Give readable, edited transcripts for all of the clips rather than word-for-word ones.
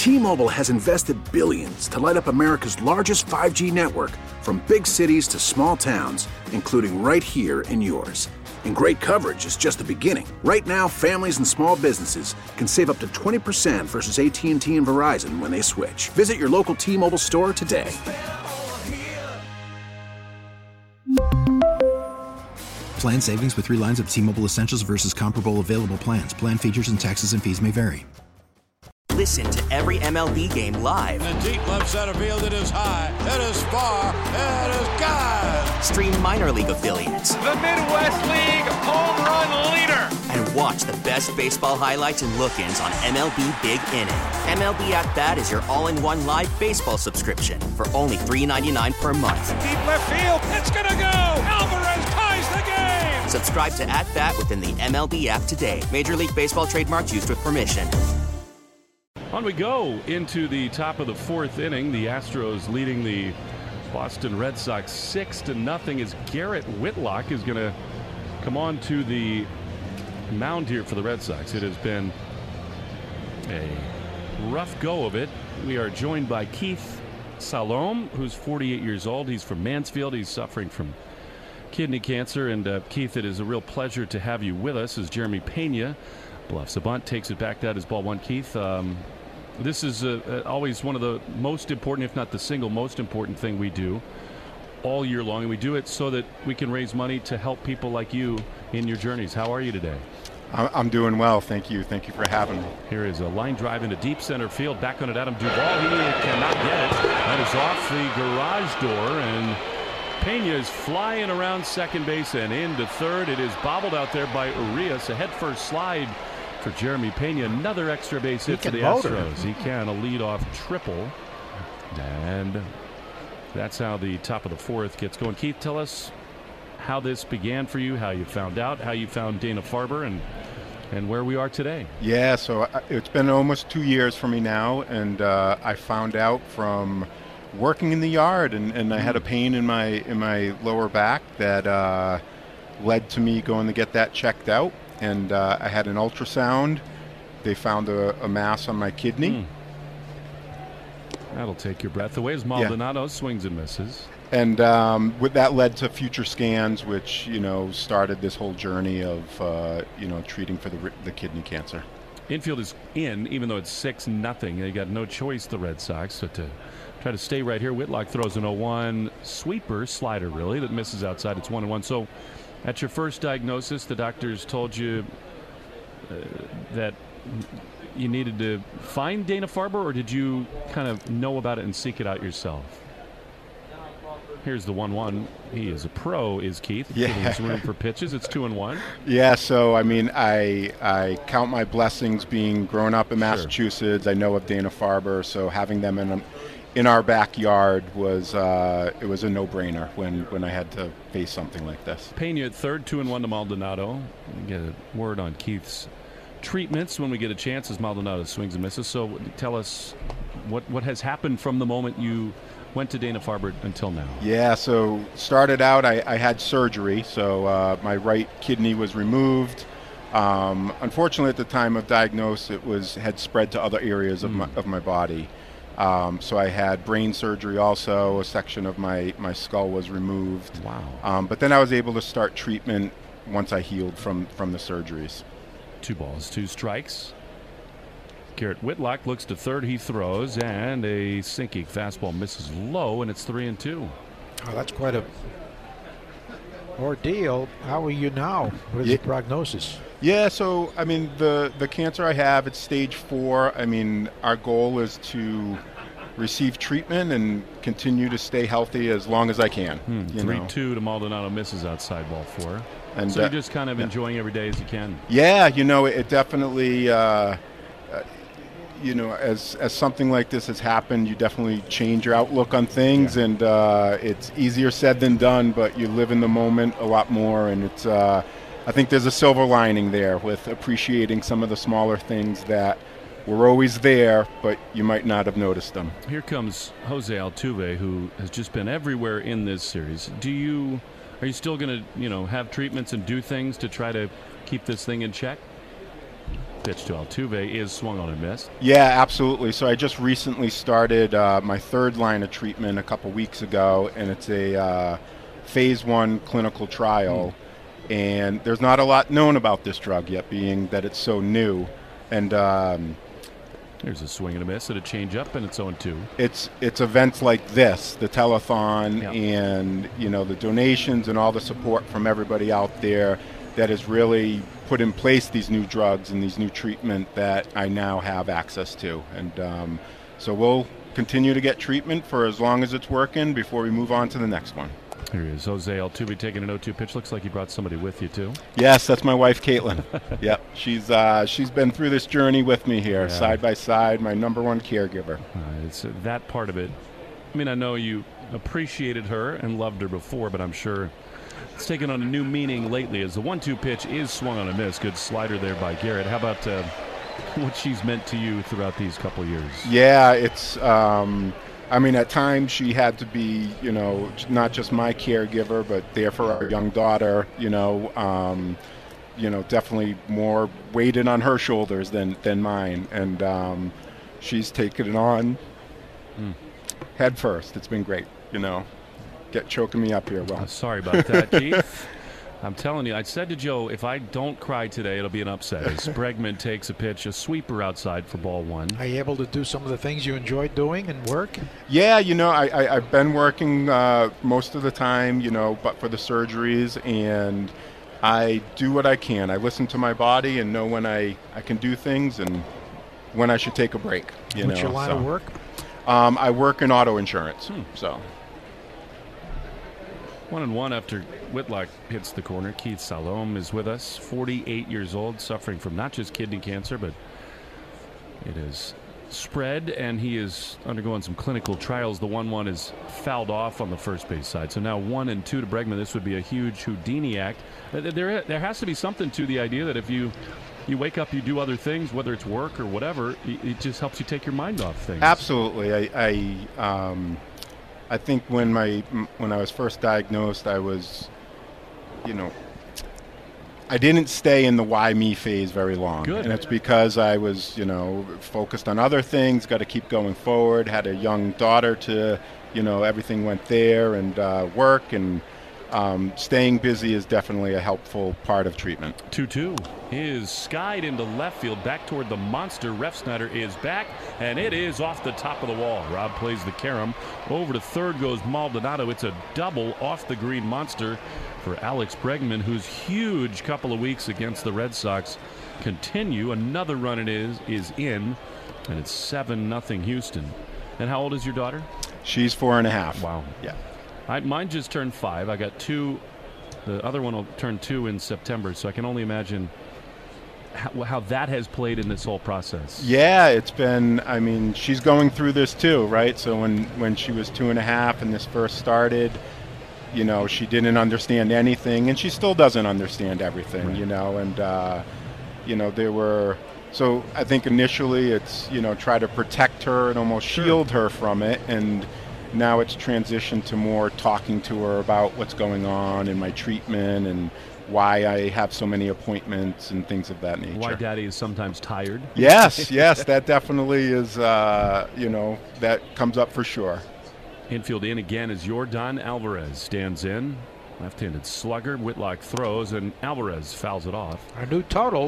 T-Mobile has invested billions to light up America's largest 5G network, from big cities to small towns, including right here in yours. And great coverage is just the beginning. Right now, families and small businesses can save up to 20% versus AT&T and Verizon when they switch. Visit your local T-Mobile store today. Plan savings with 3 lines of T-Mobile Essentials versus comparable available plans. Plan features and taxes and fees may vary. Listen to every MLB game live. In the deep left center field, it is high, it is far, it is gone. Stream minor league affiliates. The Midwest League home run leader. And watch the best baseball highlights and look-ins on MLB Big Inning. MLB At Bat is your all-in-one live baseball subscription for only $3.99 per month. Deep left field, it's gonna go. Alvarez ties the game. Subscribe to At Bat within the MLB app today. Major League Baseball trademarks used with permission. On we go into the top of the 4th inning. The Astros leading the Boston Red Sox 6-0 as Garrett Whitlock is going to come on to the mound here for the Red Sox. It has been a rough go of it. We are joined by Keith Salom, who's 48 years old. He's from Mansfield. He's suffering from kidney cancer. And Keith, it is a real pleasure to have you with us as Jeremy Pena, bluffs a bunt, takes it back. That is ball 1. Keith, this is always one of the most important, if not the single most important thing we do all year long. And we do it so that we can raise money to help people like you in your journeys. How are you today? I'm doing well. Thank you. Thank you for having me. Here is a line drive into deep center field. Back on it, Adam Duvall. He cannot get it. That is off the garage door. And Pena is flying around second base and into third. It is bobbled out there by Urias. A head-first slide for Jeremy Pena. Another extra base hit for the Astros. He can, a leadoff triple. And that's how the top of the 4th gets going. Keith, tell us how this began for you, how you found out, how you found Dana-Farber, and where we are today. Yeah, so it's been almost 2 years for me now, and I found out from working in the yard, and I had a pain in my lower back that led to me going to get that checked out. And I had an ultrasound. They found a mass on my kidney. That'll take your breath away as Maldonado swings and misses. And with that led to future scans, which started this whole journey of treating for the kidney cancer. Infield is in, even though it's 6-0. They got no choice, the Red Sox. So to try to stay right here, Whitlock throws an 0-1 sweeper, slider really, that misses outside. It's 1-1. So at your first diagnosis, the doctors told you that you needed to find Dana-Farber, or did you kind of know about it and seek it out yourself? Here's the 1-1. He is a pro, is Keith. Yeah. There's room for pitches. It's 2-1. Yeah, so, I mean, I count my blessings being grown up in Massachusetts. Sure. I know of Dana-Farber, so having them in our backyard was it was a no-brainer when I had to face something like this. Pena at third, 2-1 to Maldonado. We get a word on Keith's treatments when we get a chance as Maldonado swings and misses. So tell us what has happened from the moment you went to Dana-Farber until now. Yeah, so started out, I had surgery, so my right kidney was removed. Unfortunately, at the time of diagnosis, it had spread to other areas of my body. So I had brain surgery also. A section of my skull was removed. Wow. But then I was able to start treatment once I healed from the surgeries. 2 balls, 2 strikes. Garrett Whitlock looks to third. He throws, and a sinking fastball misses low, and it's 3-2. Oh, that's quite a ordeal. How are you now? What is the prognosis? Yeah, so, I mean, the cancer I have, it's stage 4. I mean, our goal is to receive treatment and continue to stay healthy as long as I can. 3-2 to Maldonado, misses outside ball 4. And so you're just kind of enjoying every day as you can. Yeah, it definitely, as something like this has happened, you definitely change your outlook on things, and it's easier said than done, but you live in the moment a lot more, and it's I think there's a silver lining there with appreciating some of the smaller things that were always there, but you might not have noticed them. Here comes Jose Altuve, who has just been everywhere in this series. Are you still going to, have treatments and do things to try to keep this thing in check? pitch to Altuve is swung on and missed. Yeah, absolutely. So I just recently started my third line of treatment a couple weeks ago, and it's a phase 1 clinical trial. And there's not a lot known about this drug yet, being that it's so new. And there's a swing and a miss at a changeup, and it's 0-2. It's events like this, the telethon, and the donations and all the support from everybody out there that has really put in place these new drugs and these new treatment that I now have access to. And so we'll continue to get treatment for as long as it's working before we move on to the next one. Here he is, Jose Altuve taking an 0-2 pitch. Looks like you brought somebody with you, too. Yes, that's my wife, Caitlin. Yep, she's been through this journey with me here, side by side, my number one caregiver. It's that part of it. I mean, I know you appreciated her and loved her before, but I'm sure it's taken on a new meaning lately as the 1-2 pitch is swung on a miss. Good slider there by Garrett. How about what she's meant to you throughout these couple years? Yeah, it's... I mean, at times she had to be, not just my caregiver, but there for our young daughter, definitely more weighted on her shoulders than mine. And she's taken it on head first. It's been great, choking me up here. Well, sorry about that, Keith. I'm telling you, I said to Joe, if I don't cry today, it'll be an upset. As Bregman takes a pitch, a sweeper outside for ball 1. Are you able to do some of the things you enjoy doing and work? Yeah, I've been working most of the time, but for the surgeries, and I do what I can. I listen to my body and know when I can do things and when I should take a break. What's your line of work? I work in auto insurance, so... 1-1 after Whitlock hits the corner. Keith Salom is with us, 48 years old, suffering from not just kidney cancer, but it is spread, and he is undergoing some clinical trials. The 1-1 is fouled off on the first base side. So now 1-2 to Bregman. This would be a huge Houdini act. There has to be something to the idea that if you wake up, you do other things, whether it's work or whatever, it just helps you take your mind off things. Absolutely. I think when I was first diagnosed, I was, I didn't stay in the why me phase very long. Good. And it's because I was, focused on other things, got to keep going forward, had a young daughter to, everything went there, and work, and staying busy is definitely a helpful part of treatment. 2-2 is skied into left field, back toward the monster. Refsnyder is back, and it is off the top of the wall. Rob plays the carom. Over to third goes Maldonado. It's a double off the green monster for Alex Bregman, whose huge couple of weeks against the Red Sox continue. Another run it is in, and it's 7-0 Houston. And how old is your daughter? She's 4.5. Wow. Yeah. Mine just turned 5. I got 2. The other one will turn 2 in September, so I can only imagine how that has played in this whole process. Yeah, it's been, she's going through this too, right? So when she was 2.5 and this first started, she didn't understand anything, and she still doesn't understand everything, right. And, there were... So I think initially it's, try to protect her and almost shield her from it, and now it's transitioned to more talking to her about what's going on in my treatment and why I have so many appointments and things of that nature. Why Daddy is sometimes tired. Yes, that definitely is, that comes up for sure. Infield in again is Yordan Alvarez stands in. Left-handed slugger. Whitlock throws, and Alvarez fouls it off. Our new total,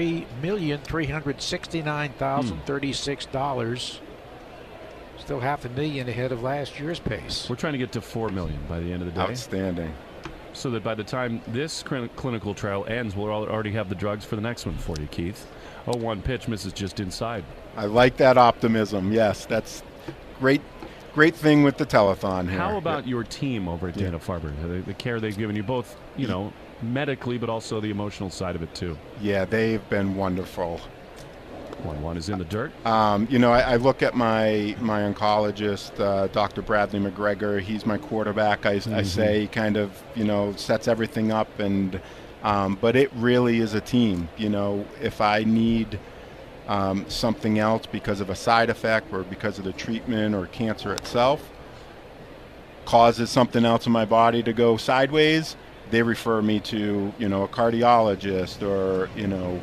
$3,369,036. Still $500,000 ahead of last year's pace. We're trying to get to $4 million by the end of the day. Outstanding. So that by the time this clinical trial ends, we'll already have the drugs for the next one for you, Keith. 0-1 pitch misses just inside. I like that optimism. Yes, that's great thing with the telethon here. How about your team over at Dana-Farber? The care they've given you both, medically, but also the emotional side of it too. Yeah, they've been wonderful. 1-1 is in the dirt. I look at my oncologist, Dr. Bradley McGregor. He's my quarterback. I say kind of, sets everything up, and but it really is a team. If I need something else because of a side effect or because of the treatment or cancer itself causes something else in my body to go sideways, they refer me to, a cardiologist or,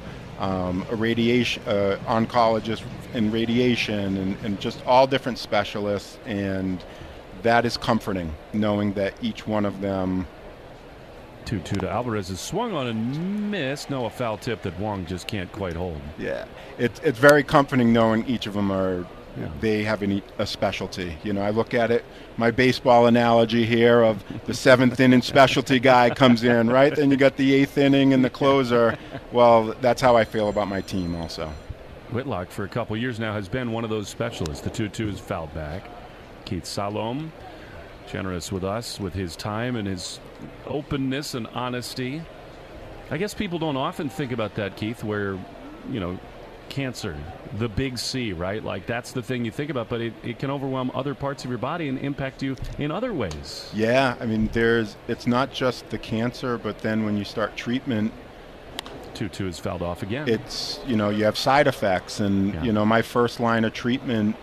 a radiation oncologist in radiation, and just all different specialists, and that is comforting, knowing that each one of them. 2-2 to Alvarez is swung on and missed. No, a foul tip that Wong just can't quite hold. Yeah, it's very comforting knowing each of them are. Yeah. They have a specialty. You know, I look at it, my baseball analogy here of the 7th inning specialty guy comes in, right? Then you got the 8th inning and the closer. Well, that's how I feel about my team also. Whitlock for a couple years now has been one of those specialists. The 2-2 is fouled back. Keith Salom, generous with us with his time and his openness and honesty. I guess people don't often think about that, Keith, where, you know, cancer, the big C, right? Like that's the thing you think about, but it can overwhelm other parts of your body and impact you in other ways. Yeah, I mean, it's not just the cancer, but then when you start treatment, 2-2 is fouled off again. It's, you know, you have side effects, and you know, my first line of treatment,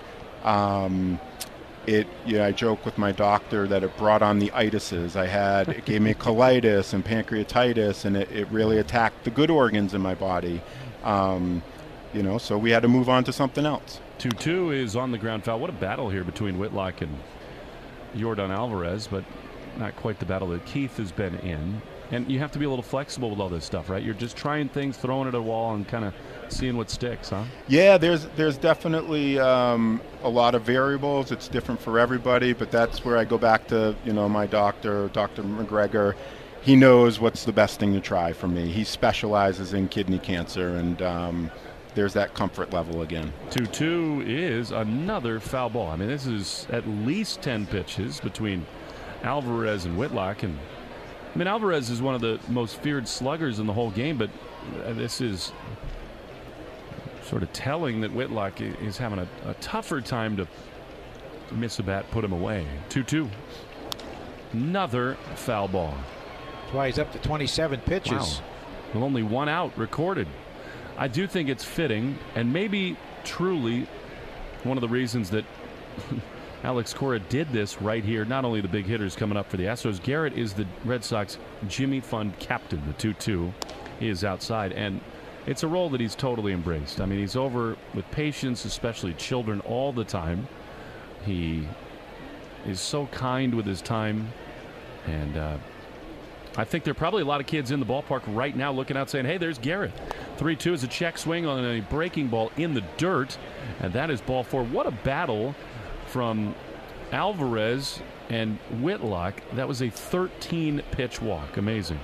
I joke with my doctor that it brought on the itises. It gave me colitis and pancreatitis, and it really attacked the good organs in my body. You know, so we had to move on to something else. 2-2 is on the ground foul. What a battle here between Whitlock and Yordan Alvarez, but not quite the battle that Keith has been in. And you have to be a little flexible with all this stuff, right? You're just trying things, throwing it at a wall, and kind of seeing what sticks, huh? Yeah, there's definitely a lot of variables. It's different for everybody, but that's where I go back to, you know, my doctor, Dr. McGregor. He knows what's the best thing to try for me. He specializes in kidney cancer, and there's that comfort level again. 2-2 is another foul ball. I mean, this is at least 10 pitches between Alvarez and Whitlock. And I mean, Alvarez is one of the most feared sluggers in the whole game, but this is sort of telling that Whitlock is having a tougher time to miss a bat, put him away. 2-2. Another foul ball. That's why he's up to 27 pitches. Wow. With only one out recorded. I do think it's fitting, and maybe truly one of the reasons that Alex Cora did this right here. Not only the big hitters coming up for the Astros, Garrett is the Red Sox Jimmy Fund captain, the 2-2. He is outside, and it's a role that he's totally embraced. I mean, he's over with patients, especially children, all the time. He is so kind with his time, and I think there are probably a lot of kids in the ballpark right now looking out saying, hey, there's Garrett. 3-2 is a check swing on a breaking ball in the dirt, and that is ball 4. What a battle from Alvarez and Whitlock. That was a 13-pitch walk. Amazing.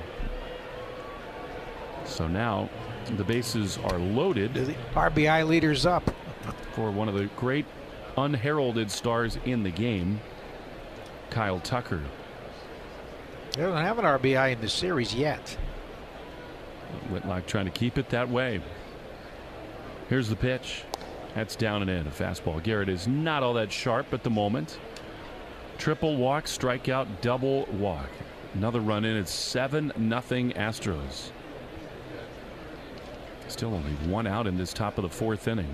So now the bases are loaded. The RBI leader's up. For one of the great unheralded stars in the game, Kyle Tucker. They don't have an RBI in the series yet. Whitlock trying to keep it that way. Here's the pitch. That's down and in. A fastball. Garrett is not all that sharp at the moment. Triple walk, strikeout, double walk. Another run in. It's 7-0 Astros. Still only one out in this top of the 4th inning.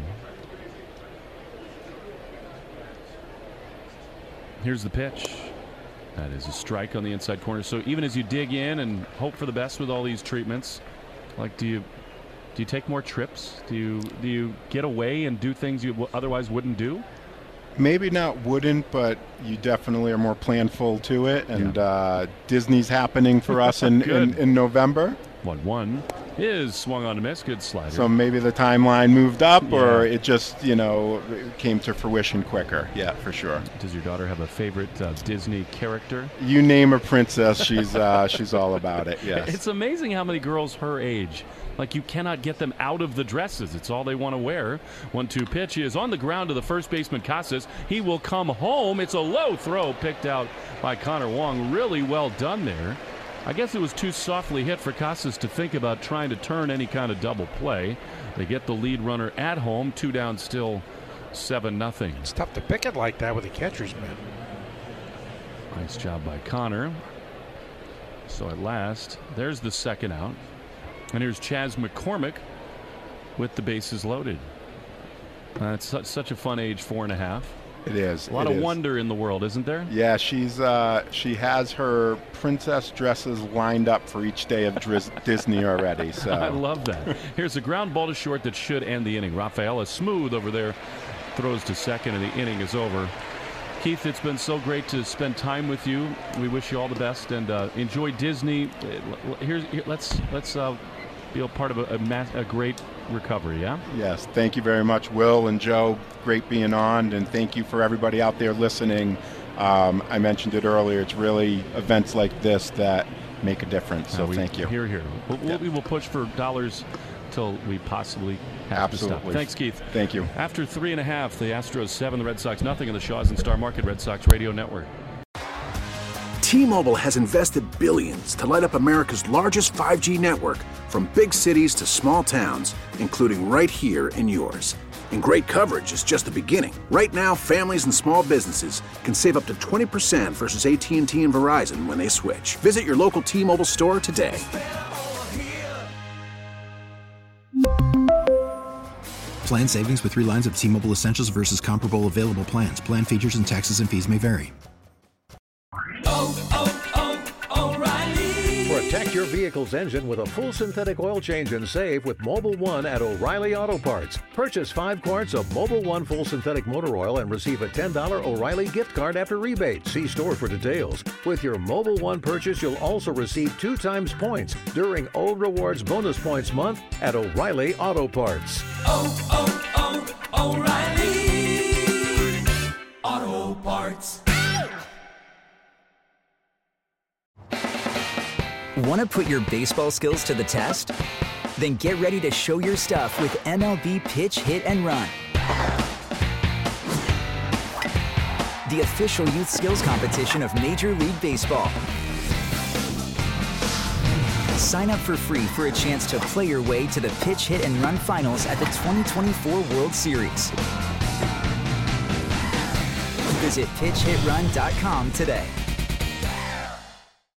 Here's the pitch. That is a strike on the inside corner. So even as you dig in and hope for the best with all these treatments, like do you take more trips? Do you get away and do things you otherwise wouldn't do? Maybe not wouldn't, but you definitely are more planful to it. And Disney's happening for us in November. 1-1 is swung on a miss. Good slider. So maybe the timeline moved up, or it just, you know, came to fruition quicker. Yeah, for sure. Does your daughter have a favorite Disney character? You name a princess, she's all about it. Yes. It's amazing how many girls her age, like, you cannot get them out of the dresses. It's all they want to wear. 1-2 pitch is on the ground to the first baseman Casas. He will come home. It's a low throw picked out by Connor Wong. Really well done there. I guess it was too softly hit for Casas to think about trying to turn any kind of double play. They get the lead runner at home. 2 down, still 7-0. It's tough to pick it like that with a catcher's mitt. Nice job by Connor. So at last, there's the second out. And here's Chas McCormick with the bases loaded. It's such a fun age, 4.5. It is. A lot of wonder in the world, isn't there? Yeah, she has her princess dresses lined up for each day of Disney already. So I love that. Here's a ground ball to short that should end the inning. Rafaela Smooth over there throws to second, and the inning is over. Keith, it's been so great to spend time with you. We wish you all the best, and enjoy Disney. Let's be a part of a great recovery, yeah? Yes, thank you very much, Will and Joe. Great being on, and thank you for everybody out there listening. I mentioned it earlier. It's really events like this that make a difference, so thank you. Here. We will push for dollars till we possibly have to stop. Thanks, Keith. Thank you. After 3.5, the Astros 7, the Red Sox nothing in the Shaws and Star Market Red Sox Radio Network. T-Mobile has invested billions to light up America's largest 5G network, from big cities to small towns, including right here in yours. And great coverage is just the beginning. Right now, families and small businesses can save up to 20% versus AT&T and Verizon when they switch. Visit your local T-Mobile store today. Plan savings with 3 lines of T-Mobile Essentials versus comparable available plans. Plan features and taxes and fees may vary. Protect your vehicle's engine with a full synthetic oil change and save with Mobil 1 at O'Reilly Auto Parts. Purchase 5 quarts of Mobil 1 full synthetic motor oil and receive a $10 O'Reilly gift card after rebate. See store for details. With your Mobil 1 purchase, you'll also receive 2 times points during O Rewards Bonus Points Month at O'Reilly Auto Parts. O'Reilly Auto Parts. Want to put your baseball skills to the test? Then get ready to show your stuff with MLB Pitch, Hit, and Run. The official youth skills competition of Major League Baseball. Sign up for free for a chance to play your way to the Pitch, Hit, and Run finals at the 2024 World Series. Visit PitchHitRun.com today.